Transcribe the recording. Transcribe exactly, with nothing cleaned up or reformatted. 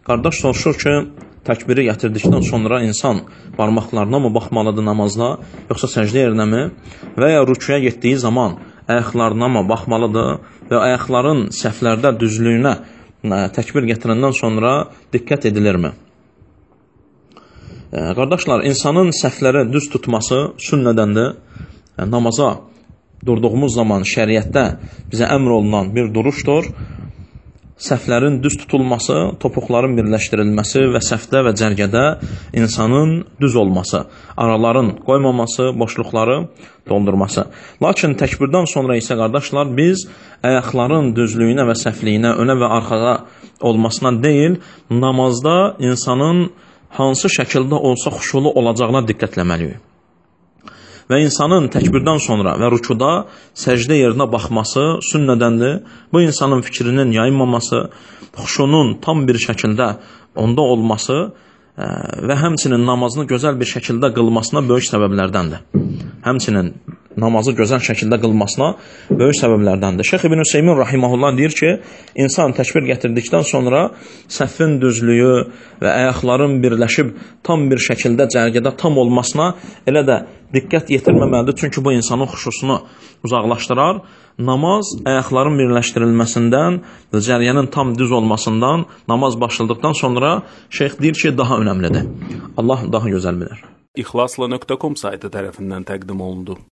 Qardaş soruşur ki, təkbiri gətirdikdən sonra insan barmaqlarına mı baxmalıdır namazda, yoxsa səcdə yerinə mi? Və ya rükuya getdiyi zaman ayaqlarına mı baxmalıdır və ayaqların səhvlərdə düzlüyünə təkbir gətirəndən sonra diqqət edilirmi? Qardaşlar, insanın səhvləri düz tutması sünnədəndir. Namaza durduğumuz zaman şəriətdə bizə əmr olunan bir duruşdur. Səhvlərin düz tutulması, topuqların birləşdirilməsi və səhvdə və cərgədə insanın düz olması, araların qoymaması, boşluqları doldurması. Lakin təkbirdən sonra isə qardaşlar, biz ayaqların düzlüyünə və səhvliyinə, önə və arxağa olmasına deyil, namazda insanın hansı şəkildə olsa xuşulu olacağına diqqətləməliyik. Və insanın təkbirdən sonra və rükuda səcdə yerinə baxması sünnədəndir. Bu insanın fikrinin yayınmaması, xuşunun tam bir şəkildə onda olması və həmçinin namazını gözəl bir şəkildə qılmasına böyük səbəblərdəndir. Həmçinin namazı gözəl şəkildə qılmasına böyük səbəblərdəndir. Şeyx İbn Hüseymin rahimehullah deyir ki, insan təkbir gətirdikdən sonra səhvin düzlüyü və ayaqların birləşib tam bir şəkildə cərgədə tam olmasına elə də diqqət yetirməməlidir. Çünki bu insanın xuşusunu uzaqlaşdırar. Namaz ayaqların birləşdirilməsindən və cərgənin tam düz olmasından namaz başladıqdan sonra şeyx deyir ki, daha önəmlidir. Allah daha gözəl bilir. İxlasla nöqtə com saytı tərəfindən təqdim olundu.